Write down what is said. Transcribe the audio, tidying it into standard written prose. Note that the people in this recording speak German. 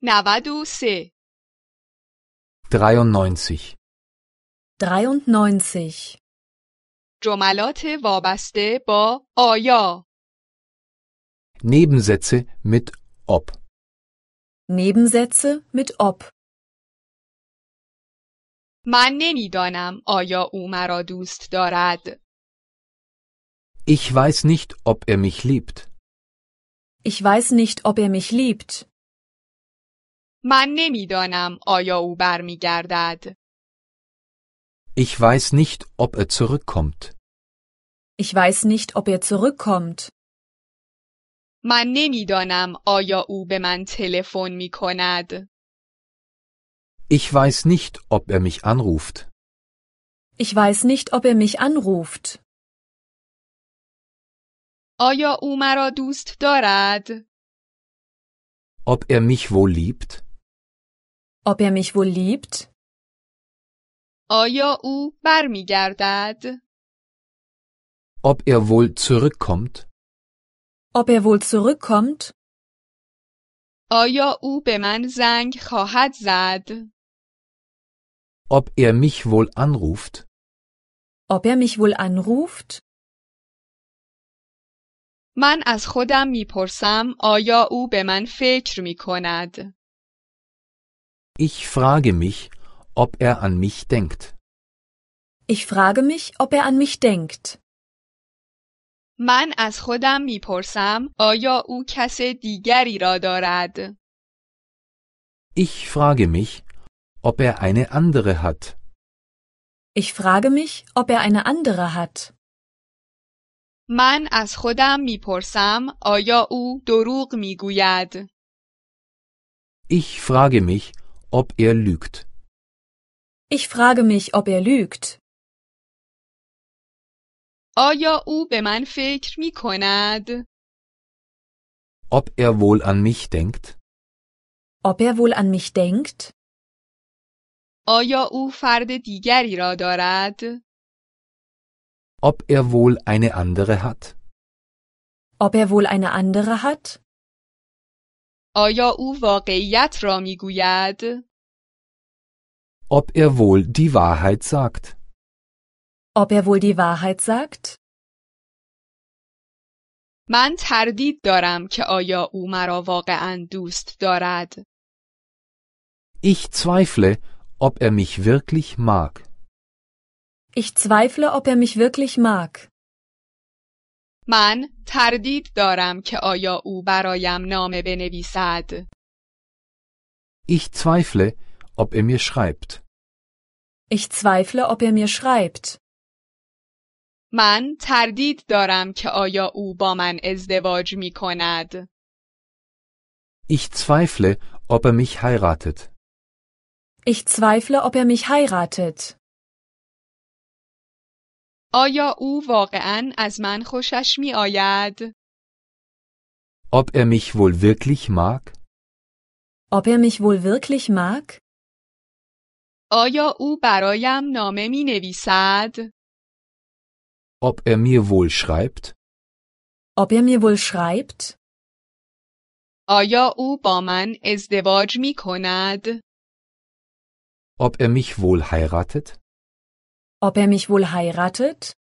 93 93. 93. جملات وابسته با آیا Nebensätze mit ob. Nebensätze mit ob. من نمیدانم آیا او مرا دوست دارد. Ich weiß nicht, ob er mich liebt. Ich weiß nicht, ob er mich liebt. من نمیدانم آیا او برمیگردد. Ich weiß nicht, ob er zurückkommt. Ich weiß nicht, ob er zurückkommt. من نمیدانم آیا او به من تلفن می کند. Ich weiß nicht, ob er mich anruft. Ich weiß nicht, ob er mich anruft. آیا او مرا دوست دارد؟ Ob er mich wohl liebt? Ob er mich wohl liebt? آیا او برمیگردد؟ Ob er wohl zurückkommt? Ob er wohl zurückkommt? آیا او به من زنگ خواهد زد؟ Ob er mich wohl anruft? Ob er mich wohl anruft? من از خودم میپرسم آیا او به من فکر می کند؟ Ich frage mich, ob er an mich denkt. Ich frage mich, ob er an mich denkt. من از خودم میپرسم آیا او کس دیگری را دارد؟ Ich frage mich, ob er eine andere hat. Ich frage mich, ob er eine andere hat. من از خودم میپرسم آیا او دروغ میگوید؟ Ich frage mich, ob er lügt. Ich frage mich, ob er lügt. آیا او به من فکر می کند؟ Ob er wohl an mich denkt? Ob er wohl an mich denkt? آیا او فرد دیگری را دارد؟ Ob er wohl eine andere hat? Ob er wohl eine andere hat? آیا او واقعیت را می گوید؟ Ob er wohl die Wahrheit sagt? Ob er wohl die Wahrheit sagt? من تردید دارم که آیا او مرا واقعا دوست دارد. Ich zweifle, ob er mich wirklich mag. Ich zweifle, ob er mich wirklich mag. من تردید دارم که آیا او برایم نامه بنویسد. Ich zweifle, ob er mir schreibt. Ich zweifle, ob er mir schreibt. من تردید دارم که آیا او با من ازدواج می کند. Ich zweifle, ob er mich heiratet. Ich zweifle, ob er mich heiratet. آیا او واقعا از من خوشش می آید؟ Ob er mich wohl wirklich mag? Ob er mich wohl wirklich mag? آیا او برایم نامه می نویسد؟ Ob er mir wohl schreibt? Ob er mir wohl schreibt? آیا او با من ازدواج می کند؟ Ob er mich wohl heiratet? Ob er mich wohl heiratet?